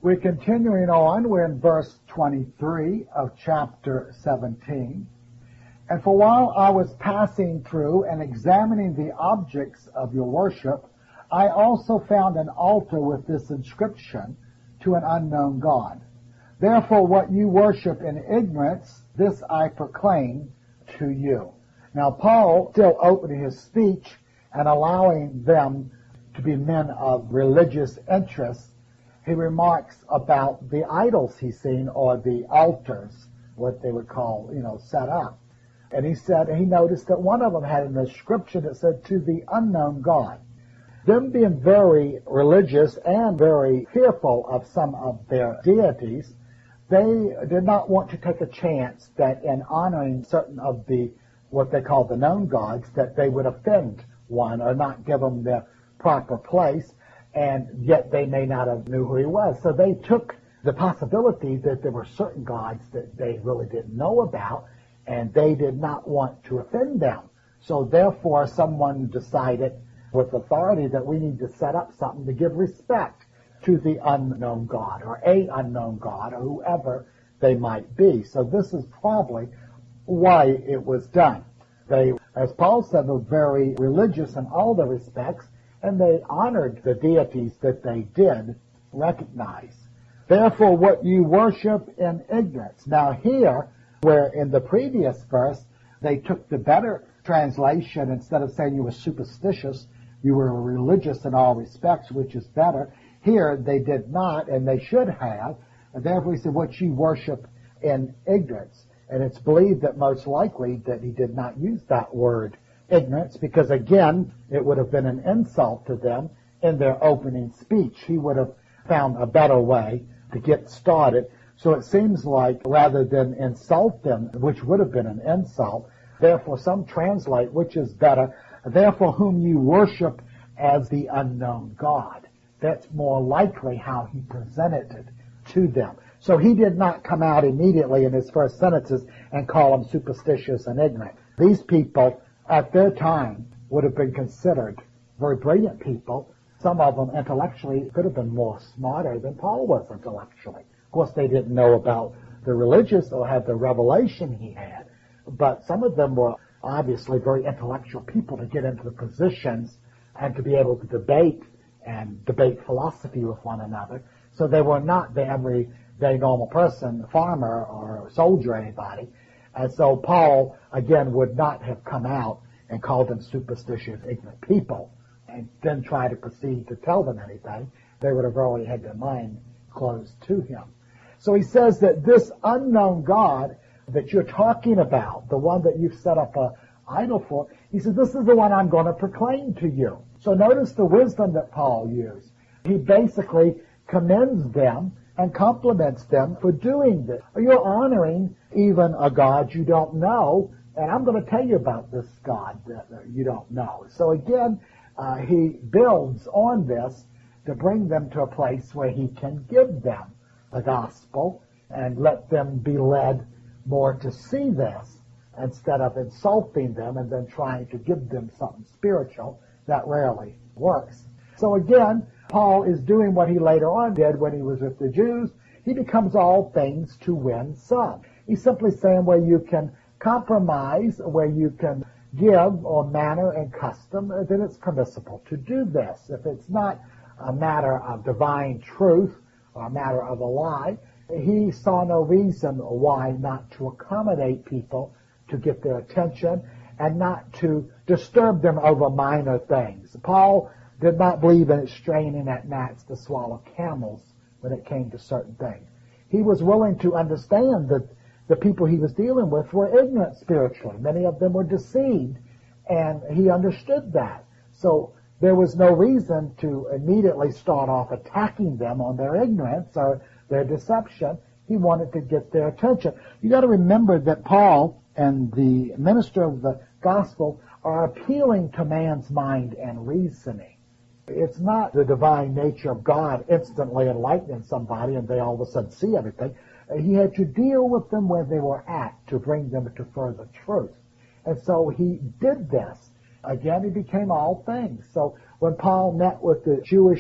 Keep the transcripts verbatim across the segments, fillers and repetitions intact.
We're continuing on. We're in verse twenty-three of chapter seventeen. And for while I was passing through and examining the objects of your worship, I also found an altar with this inscription, to an unknown God. Therefore what you worship in ignorance, this I proclaim to you. Now Paul, still opening his speech and allowing them to be men of religious interest, he remarks about the idols he's seen, or the altars, what they would call, you know, set up. And he said, he noticed that one of them had an inscription that said, to the unknown God. Them being very religious and very fearful of some of their deities, they did not want to take a chance that in honoring certain of the, what they call the known gods, that they would offend one or not give them their proper place, and yet they may not have knew who he was. So they took the possibility that there were certain gods that they really didn't know about, and they did not want to offend them. So therefore someone decided with authority that we need to set up something to give respect to the unknown God, or a unknown God, or whoever they might be. So this is probably why it was done. They, as Paul said, were very religious in all the respects, and they honored the deities that they did recognize. Therefore what you worship in ignorance. Now here, where in the previous verse they took the better translation, instead of saying you were superstitious, you were religious in all respects, which is better. Here they did not, and they should have, and therefore he said what you worship in ignorance. And it's believed that most likely that he did not use that word ignorance, because again it would have been an insult to them in their opening speech. He would have found a better way to get started. So it seems like rather than insult them, which would have been an insult, therefore some translate, which is better, therefore whom you worship as the unknown God. That's more likely how he presented it to them. So he did not come out immediately in his first sentences and call them superstitious and ignorant. These people at their time would have been considered very brilliant people. Some of them intellectually could have been more smarter than Paul was intellectually. Of course, they didn't know about the religious or had the revelation he had, but some of them were obviously very intellectual people to get into the positions and to be able to debate and debate philosophy with one another. So they were not the everyday normal person, farmer or soldier or anybody. And so Paul, again, would not have come out and called them superstitious, ignorant people and then try to proceed to tell them anything. They would have already had their mind closed to him. So he says that this unknown God that you're talking about, the one that you've set up a idol for, he says, this is the one I'm going to proclaim to you. So notice the wisdom that Paul used. He basically commends them and compliments them for doing this. You're honoring even a God you don't know, and I'm going to tell you about this God that you don't know. So again, uh, he builds on this to bring them to a place where he can give them the gospel and let them be led more to see this instead of insulting them and then trying to give them something spiritual. That rarely works. So again, Paul is doing what he later on did when he was with the Jews. He becomes all things to win some. He's simply saying where you can compromise, where you can give or manner and custom, then it's permissible to do this. If it's not a matter of divine truth or a matter of a lie, he saw no reason why not to accommodate people to get their attention and not to disturb them over minor things. Paul did not believe in straining at gnats to swallow camels when it came to certain things. He was willing to understand that the people he was dealing with were ignorant spiritually. Many of them were deceived, and he understood that. So there was no reason to immediately start off attacking them on their ignorance or their deception. He wanted to get their attention. You got to remember that Paul and the minister of the gospel are appealing to man's mind and reasoning. It's not the divine nature of God instantly enlightening somebody and they all of a sudden see everything. He had to deal with them where they were at to bring them to further truth. And so he did this. Again, he became all things. So when Paul met with the Jewish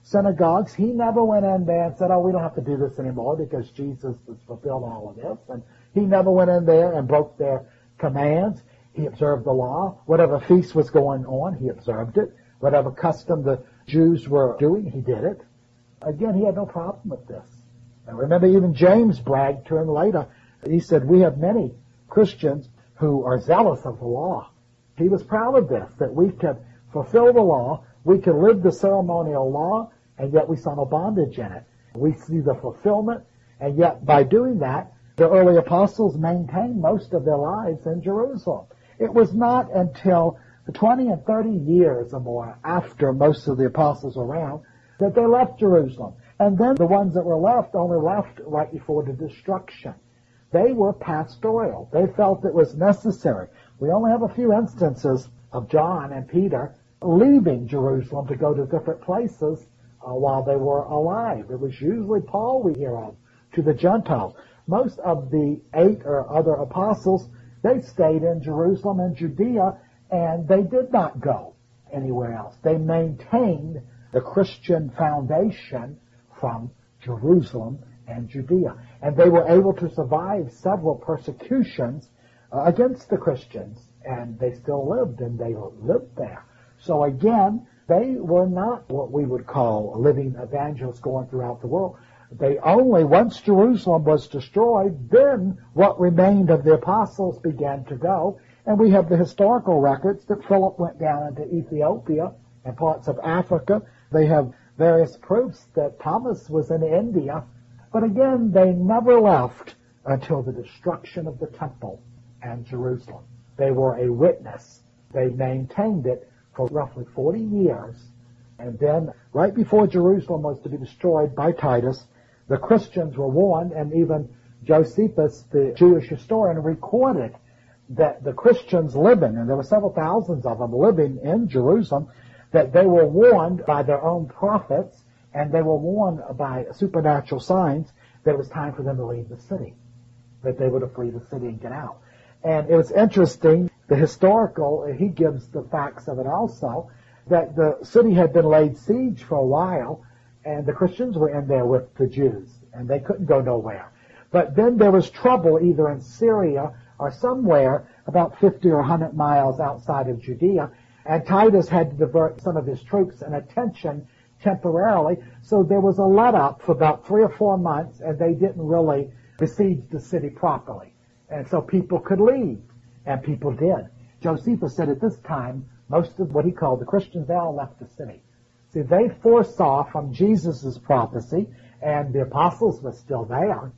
synagogues. He never went in there and said, oh, we don't have to do this anymore because Jesus has fulfilled all of this. And he never went in there and broke their commands. He observed the law. Whatever feast was going on, he observed it. Whatever custom the Jews were doing, he did it. Again, he had no problem with this. And remember, even James bragged to him later. He said, we have many Christians who are zealous of the law. He was proud of this, that we could fulfill the law, we could live the ceremonial law, and yet we saw no bondage in it. We see the fulfillment, and yet by doing that, the early apostles maintained most of their lives in Jerusalem. It was not until twenty and thirty years or more after most of the apostles were around that they left Jerusalem. And then the ones that were left only left right before the destruction. They were pastoral. They felt it was necessary. We only have a few instances of John and Peter leaving Jerusalem to go to different places uh, while they were alive. It was usually Paul we hear of to the Gentiles. Most of the eight or other apostles, they stayed in Jerusalem and Judea, and they did not go anywhere else. They maintained the Christian foundation from Jerusalem and Judea. And they were able to survive several persecutions uh, against the Christians, and they still lived, and they lived there. So again, they were not what we would call living evangelists going throughout the world. They only, once Jerusalem was destroyed, then what remained of the apostles began to go. And we have the historical records that Philip went down into Ethiopia and parts of Africa. They have various proofs that Thomas was in India. But again, they never left until the destruction of the temple and Jerusalem. They were a witness. They maintained it for roughly forty years. And then, right before Jerusalem was to be destroyed by Titus, the Christians were warned, and even Josephus, the Jewish historian, recorded that the Christians living, and there were several thousands of them living in Jerusalem, that they were warned by their own prophets, and they were warned by supernatural signs that it was time for them to leave the city, that they were to flee the city and get out. And it was interesting, the historical, he gives the facts of it also, that the city had been laid siege for a while, and the Christians were in there with the Jews, and they couldn't go nowhere. But then there was trouble either in Syria or somewhere about fifty or one hundred miles outside of Judea, and Titus had to divert some of his troops and attention temporarily, so there was a let-up for about three or four months, and they didn't really besiege the city properly. And so people could leave, and people did. Josephus said at this time, most of what he called the Christians, they all left the city. See, they foresaw from Jesus' prophecy, and the apostles were still there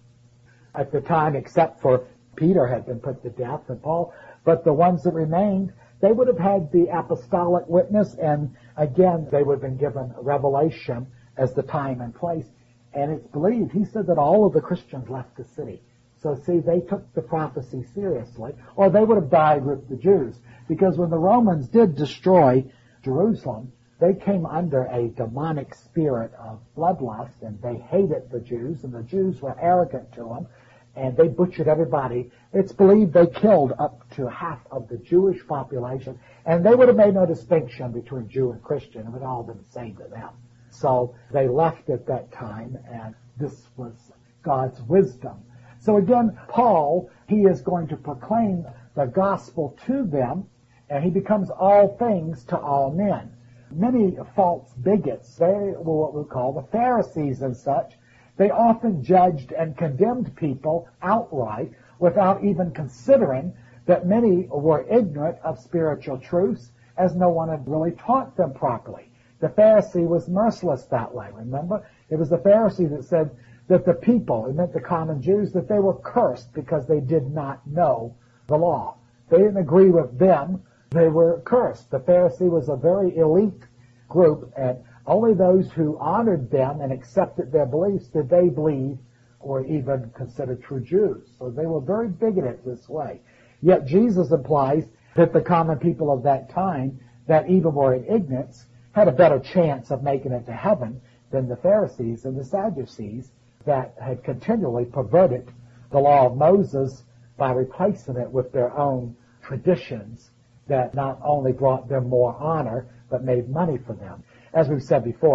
at the time, except for Peter had been put to death and Paul, but the ones that remained, they would have had the apostolic witness, and again, they would have been given revelation as the time and place. And it's believed, he said that all of the Christians left the city. So see, they took the prophecy seriously, or they would have died with the Jews. Because when the Romans did destroy Jerusalem, they came under a demonic spirit of bloodlust, and they hated the Jews, and the Jews were arrogant to them, and they butchered everybody. It's believed they killed up to half of the Jewish population, and they would have made no distinction between Jew and Christian. It would all been the same to them. So they left at that time, and this was God's wisdom. So again, Paul, he is going to proclaim the gospel to them, and he becomes all things to all men. Many false bigots, they were what we call the Pharisees and such. They often judged and condemned people outright without even considering that many were ignorant of spiritual truths, as no one had really taught them properly. The Pharisee was merciless that way, remember? It was the Pharisee that said that the people, it meant the common Jews, that they were cursed because they did not know the law. They didn't agree with them, they were cursed. The Pharisee was a very elite group, and only those who honored them and accepted their beliefs did they believe or even consider true Jews. So they were very bigoted this way. Yet Jesus implies that the common people of that time, that even were in ignorance, had a better chance of making it to heaven than the Pharisees and the Sadducees that had continually perverted the law of Moses by replacing it with their own traditions that not only brought them more honor, but made money for them. As we've said before,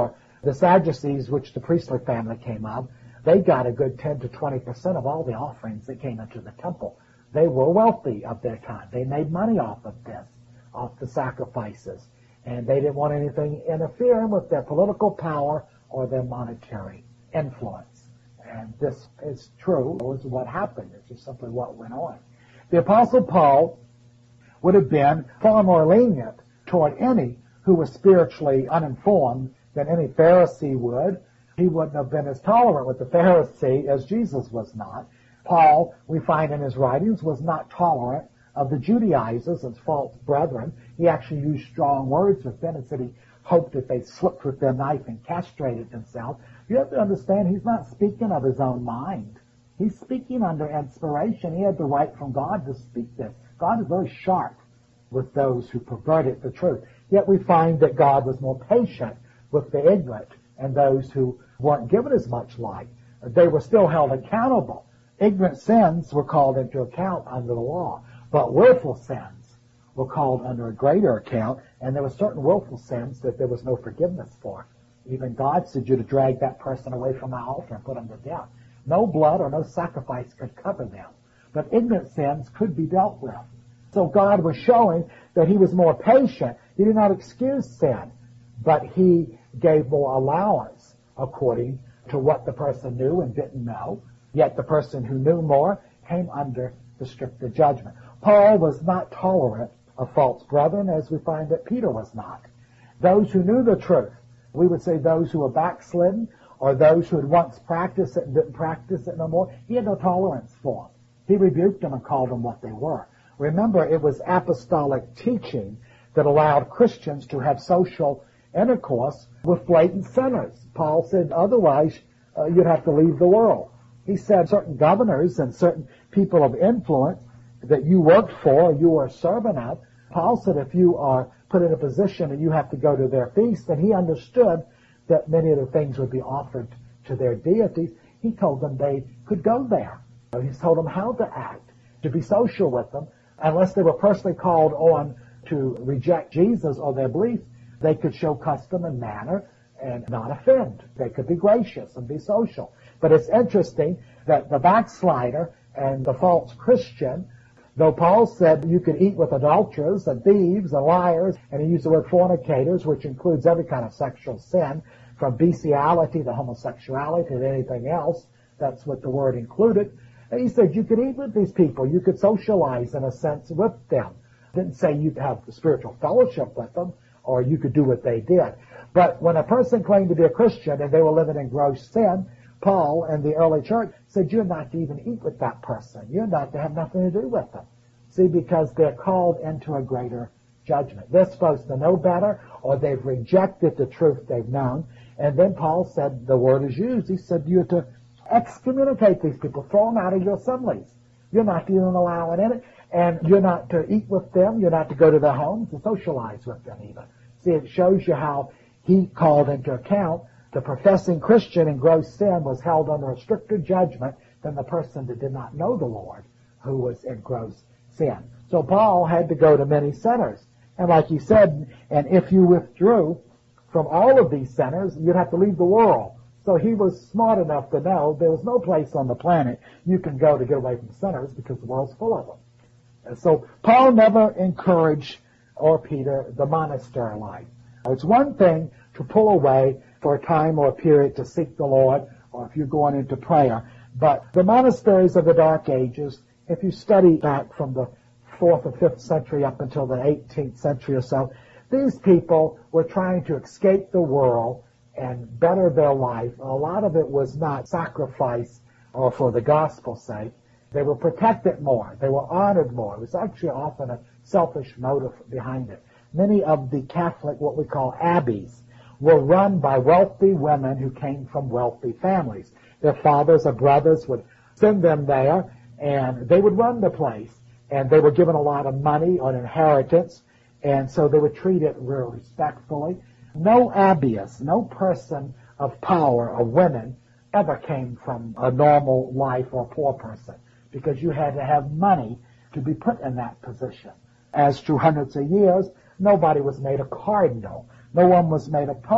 The Sadducees, which the priestly family came of, they got a good ten to twenty percent of all the offerings that came into the temple. They were wealthy of their time. They made money off of this, off the sacrifices. And they didn't want anything interfering with their political power or their monetary influence. And this is true. It was what happened. It's just simply what went on. The Apostle Paul would have been far more lenient toward any who was spiritually uninformed than any Pharisee would. He wouldn't have been as tolerant with the Pharisee as Jesus was not. Paul, we find in his writings, was not tolerant of the Judaizers as false brethren. He actually used strong words with them and said he hoped that they slipped with their knife and castrated themselves. You have to understand he's not speaking of his own mind. He's speaking under inspiration. He had the right from God to speak this. God is very sharp with those who perverted the truth. Yet we find that God was more patient with the ignorant and those who weren't given as much light. They were still held accountable. Ignorant sins were called into account under the law, but willful sins were called under a greater account, and there were certain willful sins that there was no forgiveness for. Even God said you to drag that person away from the altar and put them to death. No blood or no sacrifice could cover them, but ignorant sins could be dealt with. So God was showing that he was more patient. He did not excuse sin, but he gave more allowance according to what the person knew and didn't know. Yet the person who knew more came under the stricter judgment. Paul was not tolerant of false brethren, as we find that Peter was not. Those who knew the truth, we would say those who were backslidden, or those who had once practiced it and didn't practice it no more, he had no tolerance for them. He rebuked them and called them what they were. Remember, it was apostolic teaching that allowed Christians to have social intercourse with blatant sinners. Paul said otherwise uh, you'd have to leave the world. He said certain governors and certain people of influence that you worked for, you were a servant of. Paul said if you are put in a position and you have to go to their feast, and he understood that many of the things would be offered to their deities. He told them they could go there. He told them how to act, to be social with them. Unless they were personally called on to reject Jesus or their beliefs, they could show custom and manner and not offend. They could be gracious and be social. But it's interesting that the backslider and the false Christian, though Paul said you could eat with adulterers and thieves and liars, and he used the word fornicators, which includes every kind of sexual sin, from bestiality to homosexuality to anything else. That's what the word included. And he said you could eat with these people. You could socialize, in a sense, with them. Didn't say you'd have spiritual fellowship with them, or you could do what they did. But when a person claimed to be a Christian and they were living in gross sin, Paul and the early church said you're not to even eat with that person. You're not to have nothing to do with them. See, because they're called into a greater judgment. They're supposed to know better, or they've rejected the truth they've known. And then Paul said, the word is used, he said you're to excommunicate these people, throw them out of your assemblies. You're not to even allow it in it, and you're not to eat with them, you're not to go to their homes and socialize with them even. See, it shows you how he called into account the professing Christian in gross sin was held under a stricter judgment than the person that did not know the Lord, who was in gross sin. So Paul had to go to many sinners. And like he said, and if you withdrew from all of these sinners, you'd have to leave the world. So he was smart enough to know there was no place on the planet you can go to get away from sinners because the world's full of them. And so Paul never encouraged, or Peter, the monastery life. It's one thing to pull away for a time or a period to seek the Lord, or if you're going into prayer. But the monasteries of the Dark Ages, if you study back from the fourth or fifth century up until the eighteenth century or so, these people were trying to escape the world and better their life. A lot of it was not sacrifice or for the gospel's sake. They were protected more. They were honored more. It was actually often a selfish motive behind it. Many of the Catholic, what we call abbeys, were run by wealthy women who came from wealthy families. Their fathers or brothers would send them there, and they would run the place. And they were given a lot of money on inheritance, and so they were treated real respectfully. No abbess, no person of power or women ever came from a normal life or a poor person, because you had to have money to be put in that position. As through hundreds of years, nobody was made a cardinal. No one was made a pope.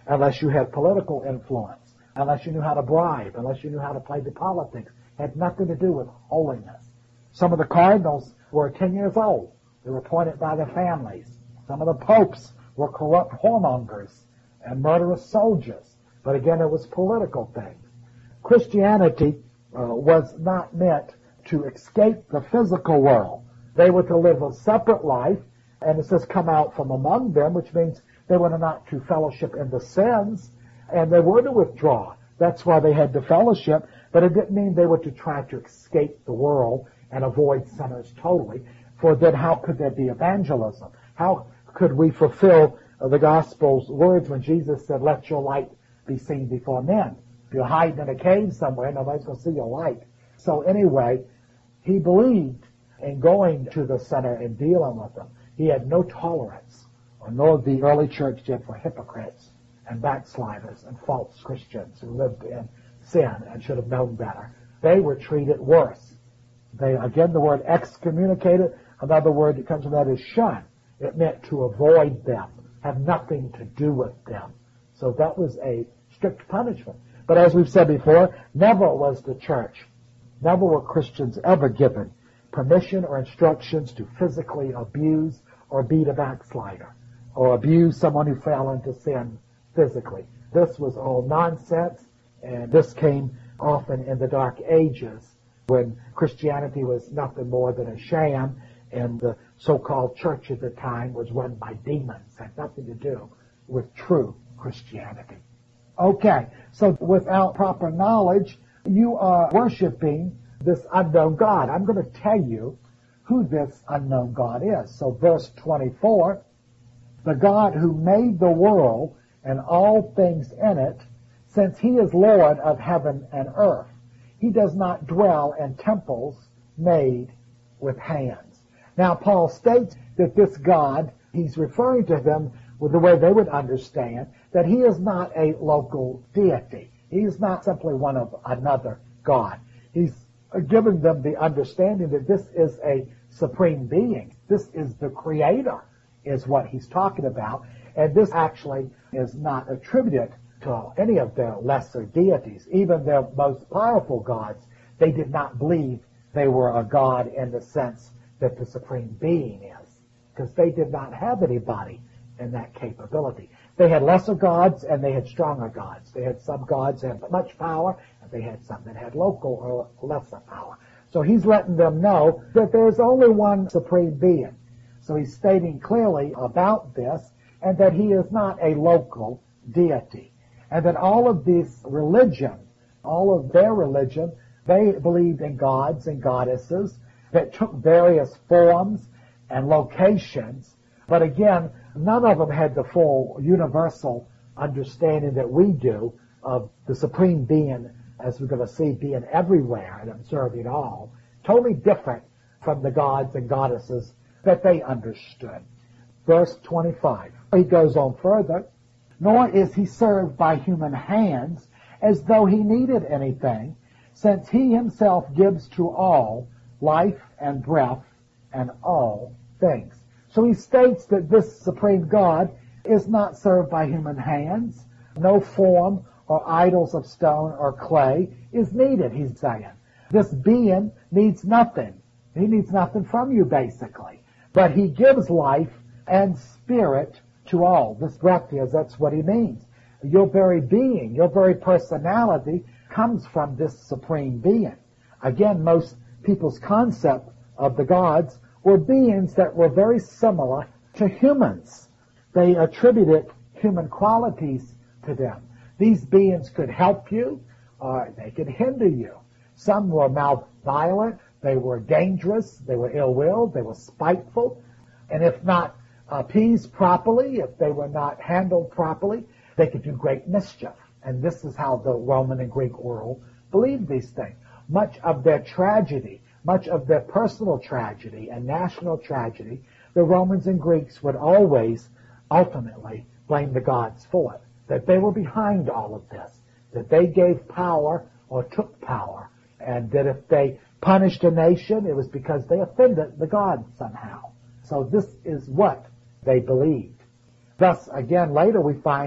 unless you had political influence, unless you knew how to bribe, unless you knew how to play the politics. It had nothing to do with holiness. Some of the cardinals were ten years old. They were appointed by their families. Some of the popes were corrupt whoremongers and murderous soldiers. But again, it was political things. Christianity uh, was not meant to escape the physical world. They were to live a separate life, and it says come out from among them, which means they were not to fellowship in the sins, and they were to withdraw. That's why they had the fellowship, but it didn't mean they were to try to escape the world and avoid sinners totally, for then how could there be evangelism? How could we fulfill the gospel's words when Jesus said, let your light be seen before men? If you're hiding in a cave somewhere, nobody's going to see your light. So anyway, he believed in going to the sinner and dealing with them. He had no tolerance, or nor the early church did, for hypocrites and backsliders and false Christians who lived in sin and should have known better. They were treated worse. They, again, the word excommunicated, another word that comes from that is shun. It meant to avoid them, have nothing to do with them. So that was a strict punishment. But as we've said before, never was the church, never were Christians ever given permission or instructions to physically abuse or beat a backslider or abuse someone who fell into sin physically. This was all nonsense, and this came often in the Dark Ages when Christianity was nothing more than a sham, and the so-called church at the time was run by demons, had nothing to do with true Christianity. Okay, so without proper knowledge, you are worshiping this unknown God. I'm going to tell you who this unknown God is. So verse twenty-four, the God who made the world and all things in it, since he is Lord of heaven and earth, he does not dwell in temples made with hands. Now, Paul states that this God, he's referring to them with the way they would understand, that he is not a local deity. He's not simply one of another God. He's giving them the understanding that this is a supreme being. This is the creator, is what he's talking about. And this actually is not attributed to any of their lesser deities. Even their most powerful gods, they did not believe they were a god in the sense that the supreme being is, because they did not have anybody in that capability. They had lesser gods and they had stronger gods. They had some gods that had much power, and they had some that had local or lesser power. So he's letting them know that there's only one supreme being. So he's stating clearly about this, and that he is not a local deity. And that all of this religion, all of their religion, they believed in gods and goddesses that took various forms and locations. But again, none of them had the full universal understanding that we do of the supreme being, as we're going to see, being everywhere and observing all. Totally different from the gods and goddesses that they understood. Verse twenty-five, he goes on further, nor is he served by human hands as though he needed anything, since he himself gives to all life and breath and all things. So he states that this supreme God is not served by human hands. No form or idols of stone or clay is needed, he's saying. This being needs nothing. He needs nothing from you, basically. But he gives life and spirit to all. This breath is, that's what he means. Your very being, your very personality comes from this supreme being. Again, most people's concept of the gods were beings that were very similar to humans. They attributed human qualities to them. These beings could help you, or they could hinder you. Some were malevolent, they were dangerous, they were ill-willed, they were spiteful, and if not appeased properly, if they were not handled properly, they could do great mischief. And this is how the Roman and Greek world believed these things. Much of their tragedy, much of their personal tragedy and national tragedy, the Romans and Greeks would always ultimately blame the gods for it, that they were behind all of this, that they gave power or took power, and that if they punished a nation, it was because they offended the gods somehow. So this is what they believed. Thus, again, later we find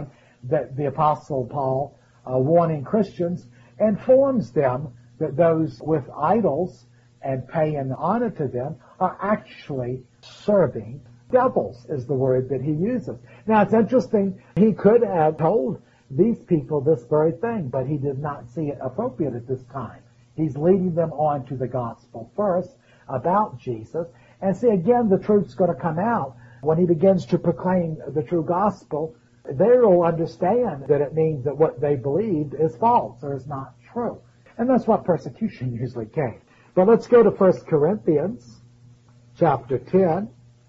that the Apostle Paul, uh, warning Christians, informs them that those with idols and paying honor to them are actually serving devils, is the word that he uses. Now, it's interesting, he could have told these people this very thing, but he did not see it appropriate at this time. He's leading them on to the gospel first about Jesus. And see, again, the truth's going to come out when he begins to proclaim the true gospel. They will understand that it means that what they believed is false or is not true. And that's what persecution usually came. But let's go to First Corinthians chapter ten,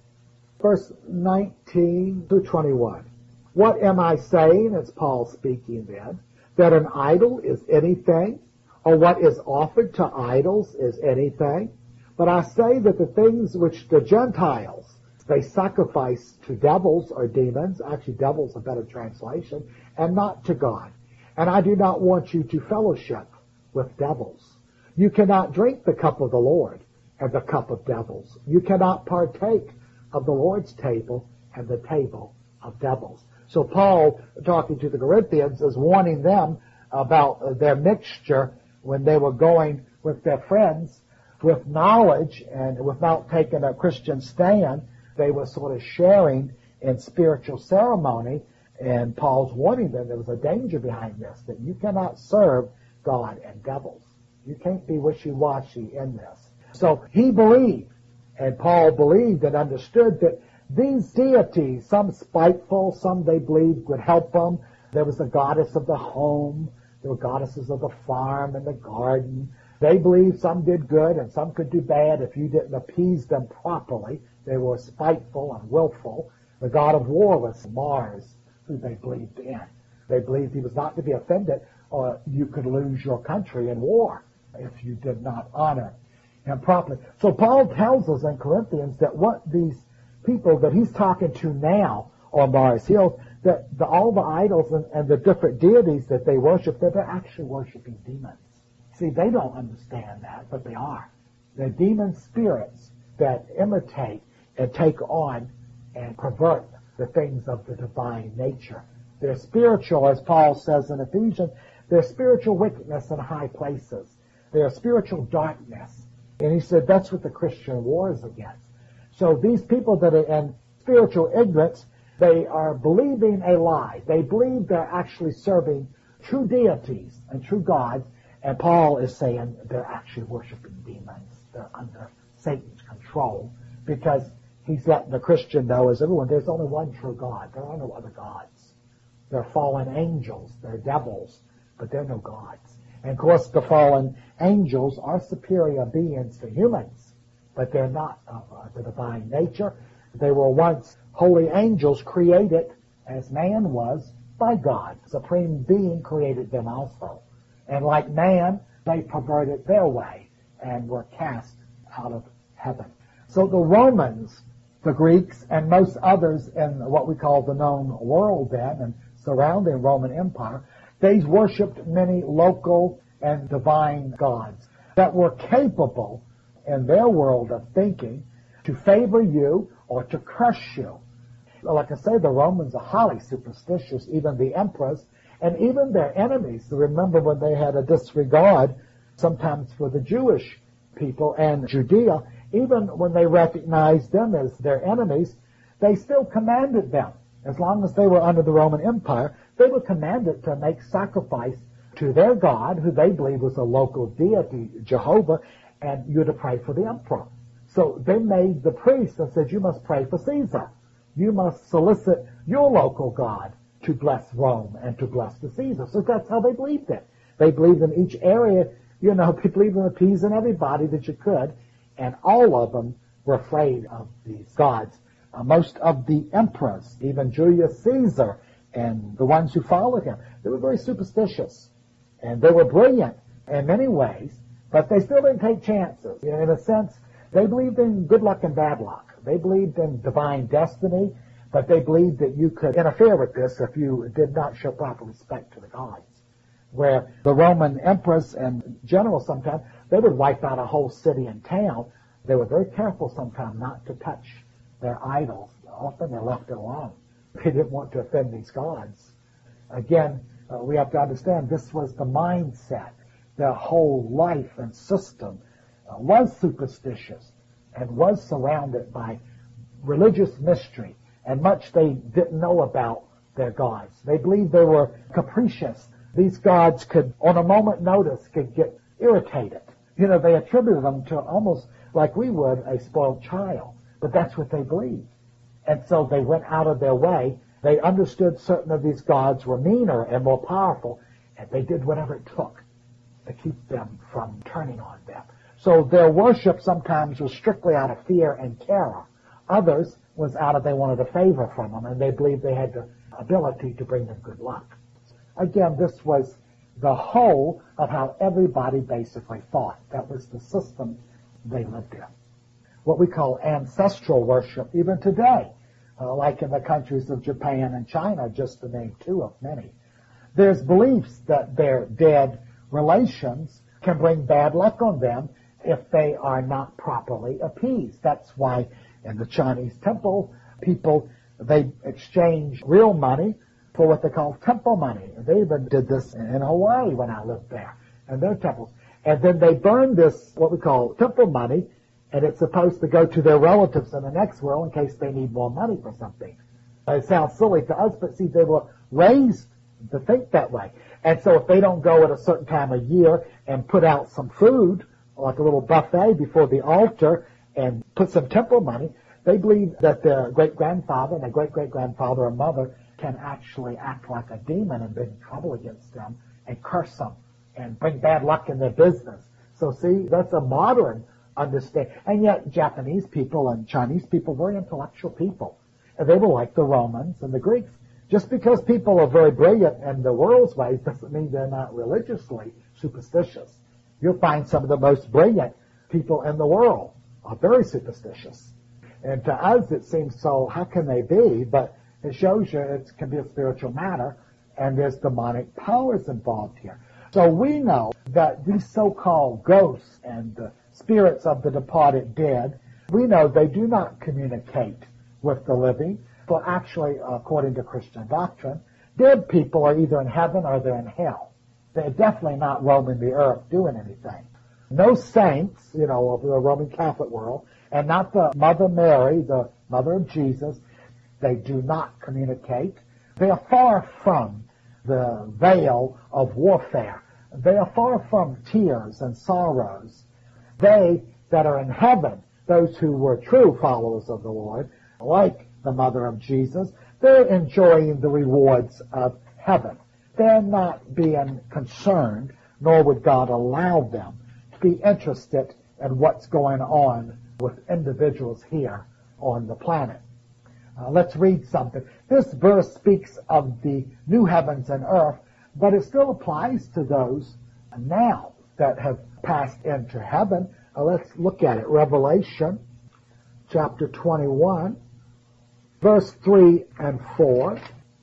verse nineteen to twenty-one. What am I saying? It's Paul speaking then. That an idol is anything, or what is offered to idols is anything. But I say that the things which the Gentiles, they sacrifice to devils or demons, actually devil's a better translation, and not to God. And I do not want you to fellowship with devils. You cannot drink the cup of the Lord and the cup of devils. You cannot partake of the Lord's table and the table of devils. So Paul, talking to the Corinthians, is warning them about their mixture when they were going with their friends with knowledge and without taking a Christian stand. They were sort of sharing in spiritual ceremony, and Paul's warning them there was a danger behind this, that you cannot serve God and devils. You can't be wishy-washy in this. So he believed, and Paul believed and understood that these deities, some spiteful, some they believed would help them. There was the goddess of the home. There were goddesses of the farm and the garden. They believed some did good and some could do bad if you didn't appease them properly. They were spiteful and willful. The god of war was Mars, who they believed in. They believed he was not to be offended, or you could lose your country in war if you did not honor him properly. So Paul tells us in Corinthians that what these people that he's talking to now on Mars Hill, that the, all the idols and, and the different deities that they worship, that they're actually worshiping demons. See, they don't understand that, but they are. They're demon spirits that imitate and take on and pervert the things of the divine nature. They're spiritual, as Paul says in Ephesians, they're spiritual wickedness in high places. They're spiritual darkness. And he said that's what the Christian war is against. So these people that are in spiritual ignorance, they are believing a lie. They believe they're actually serving true deities and true gods. And Paul is saying they're actually worshiping demons. They're under Satan's control, because he's letting the Christian know, as everyone, there's only one true God. There are no other gods. They're fallen angels. They're devils, but they're no gods. And of course, the fallen angels are superior beings to humans, but they're not of uh, the divine nature. They were once holy angels created, as man was, by God. Supreme being created them also. And like man, they perverted their way and were cast out of heaven. So the Romans, the Greeks, and most others in what we call the known world then and surrounding Roman Empire, they worshipped many local and divine gods that were capable in their world of thinking to favor you or to crush you. Like I say, the Romans are highly superstitious, even the emperors, and even their enemies. Remember when they had a disregard sometimes for the Jewish people and Judea, even when they recognized them as their enemies, they still commanded them. As long as they were under the Roman Empire, they were commanded to make sacrifice to their God, who they believed was a local deity, Jehovah, and you're to pray for the emperor. So they made the priests and said, you must pray for Caesar. You must solicit your local God to bless Rome and to bless the Caesar. So that's how they believed it. They believed in each area, you know, they believed in appeasing everybody that you could, and all of them were afraid of these gods. Uh, most of the emperors, even Julius Caesar and the ones who followed him, they were very superstitious. And they were brilliant in many ways, but they still didn't take chances. You know, in a sense, they believed in good luck and bad luck. They believed in divine destiny, but they believed that you could interfere with this if you did not show proper respect to the gods. Where the Roman emperors and generals sometimes, they would wipe out a whole city and town. They were very careful sometimes not to touch their idols. Often they left it alone. They didn't want to offend these gods. Again, uh, we have to understand this was the mindset. Their whole life and system uh, was superstitious and was surrounded by religious mystery and much they didn't know about their gods. They believed they were capricious. These gods could, on a moment notice, could get irritated. You know, they attributed them to almost like we would a spoiled child. But that's what they believed. And so they went out of their way. They understood certain of these gods were meaner and more powerful, and they did whatever it took to keep them from turning on them. So their worship sometimes was strictly out of fear and terror. Others was out of they wanted a favor from them, and they believed they had the ability to bring them good luck. Again, this was the whole of how everybody basically thought. That was the system they lived in. What we call ancestral worship, even today, uh, like in the countries of Japan and China, just to name two of many. There's beliefs that their dead relations can bring bad luck on them if they are not properly appeased. That's why in the Chinese temple, people, they exchange real money for what they call temple money. They even did this in Hawaii when I lived there, in their temples. And then they burn this, what we call temple money, and it's supposed to go to their relatives in the next world in case they need more money for something. It sounds silly to us, but see, they were raised to think that way. And so if they don't go at a certain time of year and put out some food, like a little buffet before the altar, and put some temple money, they believe that their great-grandfather and their great-great-grandfather or mother can actually act like a demon and bring trouble against them and curse them and bring bad luck in their business. So see, that's a modern understanding. And yet Japanese people and Chinese people were intellectual people. And they were like the Romans and the Greeks. Just because people are very brilliant in the world's ways doesn't mean they're not religiously superstitious. You'll find some of the most brilliant people in the world are very superstitious. And to us it seems so, how can they be? But it shows you it can be a spiritual matter, and there's demonic powers involved here. So we know that these so-called ghosts and the spirits of the departed dead, we know they do not communicate with the living. For actually, according to Christian doctrine, dead people are either in heaven or they're in hell. They're definitely not roaming the earth doing anything. No saints, you know, of the Roman Catholic world, and not the Mother Mary, the mother of Jesus, they do not communicate. They are far from the veil of warfare. They are far from tears and sorrows. They that are in heaven, those who were true followers of the Lord, like the mother of Jesus, they're enjoying the rewards of heaven. They're not being concerned, nor would God allow them to be interested in what's going on with individuals here on the planet. Uh, let's read something. This verse speaks of the new heavens and earth, but it still applies to those now that have passed into heaven. Uh, let's look at it. Revelation chapter twenty-one, verse three and four.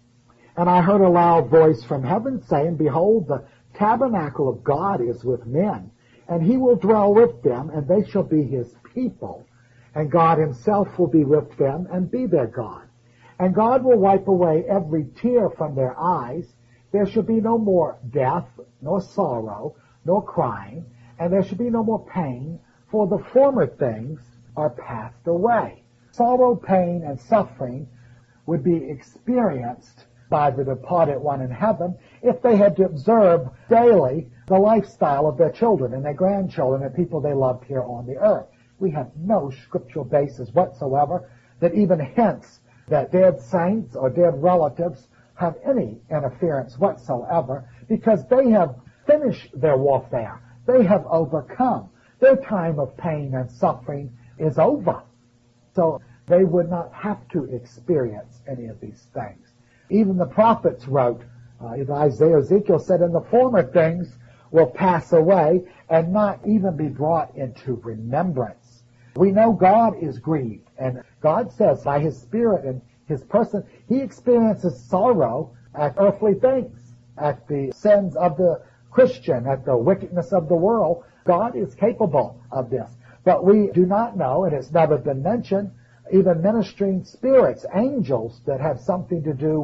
And I heard a loud voice from heaven saying, Behold, the tabernacle of God is with men, and he will dwell with them, and they shall be his people. And God himself will be with them and be their God. And God will wipe away every tear from their eyes. There shall be no more death, nor sorrow, nor crying, and there shall be no more pain, for the former things are passed away. Sorrow, pain, and suffering would be experienced by the departed one in heaven if they had to observe daily the lifestyle of their children and their grandchildren and people they loved here on the earth. We have no scriptural basis whatsoever that even hints that dead saints or dead relatives have any interference whatsoever, because they have finished their warfare. They have overcome. Their time of pain and suffering is over. So they would not have to experience any of these things. Even the prophets wrote, uh, either Isaiah or Ezekiel said, and the former things will pass away and not even be brought into remembrance. We know God is grieved, and God says by his spirit and his person, he experiences sorrow at earthly things, at the sins of the Christian, at the wickedness of the world. God is capable of this. But we do not know, and it's never been mentioned, even ministering spirits, angels that have something to do with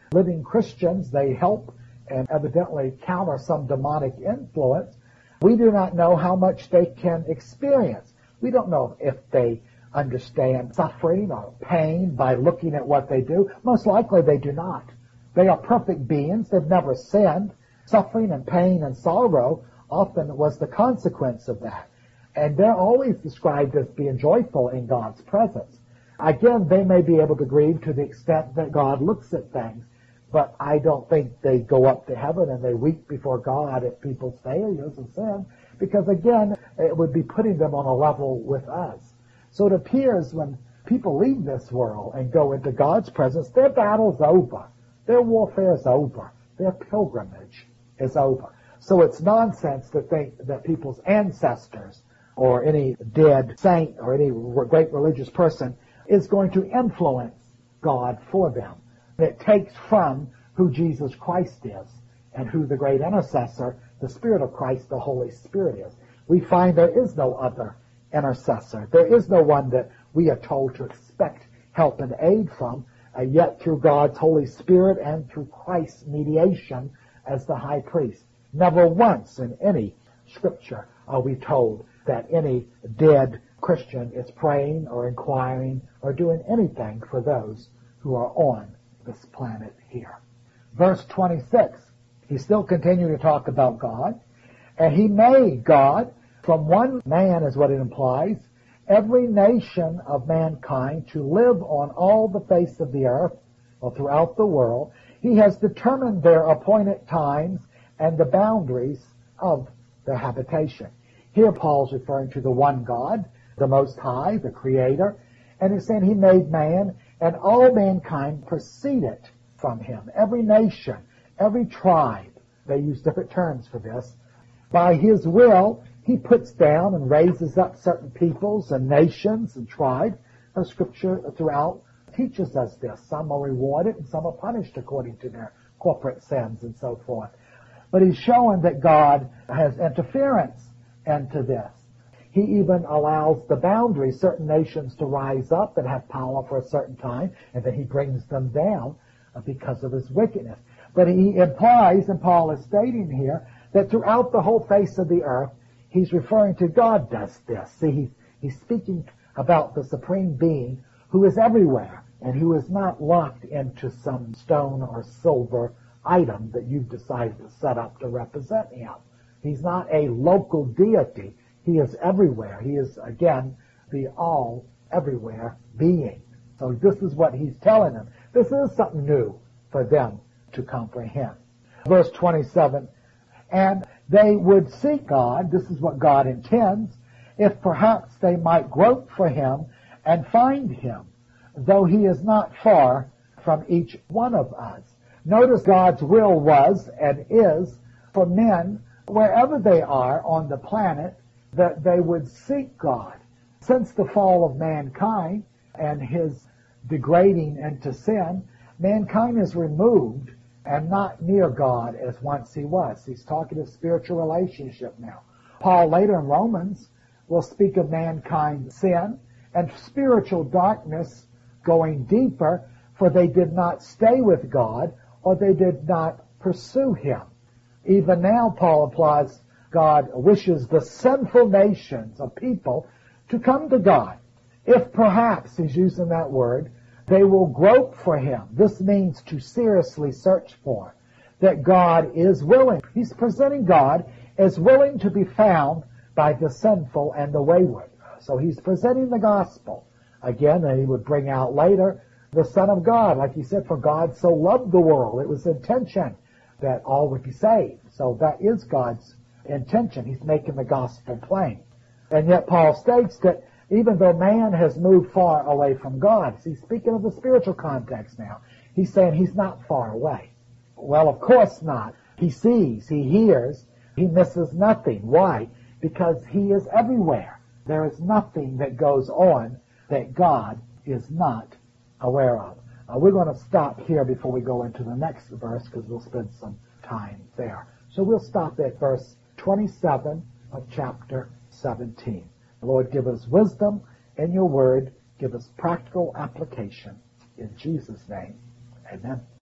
living Christians. They help and evidently counter some demonic influence. We do not know how much they can experience. We don't know if they understand suffering or pain by looking at what they do. Most likely they do not. They are perfect beings. They've never sinned. Suffering and pain and sorrow often was the consequence of that. And they're always described as being joyful in God's presence. Again, they may be able to grieve to the extent that God looks at things, but I don't think they go up to heaven and they weep before God at people's failures and sin, because again, it would be putting them on a level with us. So it appears when people leave this world and go into God's presence, their battle's over. Their warfare is over. Their pilgrimage is over. So it's nonsense to think that people's ancestors or any dead saint or any great religious person is going to influence God for them. It takes from who Jesus Christ is and who the great intercessor, the Spirit of Christ, the Holy Spirit is. We find there is no other intercessor. There is no one that we are told to expect help and aid from, uh, yet through God's Holy Spirit and through Christ's mediation as the high priest. Never once in any scripture are we told that any dead Christian is praying or inquiring or doing anything for those who are on this planet here. Verse twenty-six, he still continued to talk about God. And he made God from one man, is what it implies, every nation of mankind to live on all the face of the earth, or throughout the world. He has determined their appointed times and the boundaries of their habitation. Here Paul's referring to the one God, the Most High, the Creator, and he's saying he made man, and all mankind proceeded from him. Every nation, every tribe, they use different terms for this. By his will, he puts down and raises up certain peoples and nations and tribes. The Scripture throughout teaches us this. Some are rewarded and some are punished according to their corporate sins and so forth. But he's showing that God has interference into this. He even allows the boundaries, certain nations to rise up and have power for a certain time, and then he brings them down because of his wickedness. But he implies, and Paul is stating here, that throughout the whole face of the earth, he's referring to God does this. See, he's, he's speaking about the Supreme Being who is everywhere and who is not locked into some stone or silver item that you've decided to set up to represent him. He's not a local deity. He is everywhere. He is, again, the all everywhere being. So this is what he's telling them. This is something new for them to comprehend. Verse twenty-seven, and they would seek God, this is what God intends, if perhaps they might grope for him and find him, though he is not far from each one of us. Notice God's will was and is for men, wherever they are on the planet, that they would seek God. Since the fall of mankind and his degrading into sin, mankind is removed and not near God as once he was. He's talking of spiritual relationship now. Paul later in Romans will speak of mankind's sin and spiritual darkness going deeper, for they did not stay with God or they did not pursue him. Even now, Paul applies, God wishes the sinful nations of people to come to God. If perhaps, he's using that word, they will grope for him. This means to seriously search for. That God is willing. He's presenting God as willing to be found by the sinful and the wayward. So he's presenting the gospel. Again, and he would bring out later the Son of God. Like he said, for God so loved the world. It was intention that all would be saved. So that is God's intention. He's making the gospel plain. And yet Paul states that even though man has moved far away from God, he's speaking of the spiritual context now. He's saying he's not far away. Well, of course not. He sees, he hears, he misses nothing. Why? Because he is everywhere. There is nothing that goes on that God is not aware of. Uh, we're going to stop here before we go into the next verse because we'll spend some time there. So we'll stop at verse twenty-seven of chapter seventeen. Lord, give us wisdom in your word. Give us practical application. In Jesus' name, amen.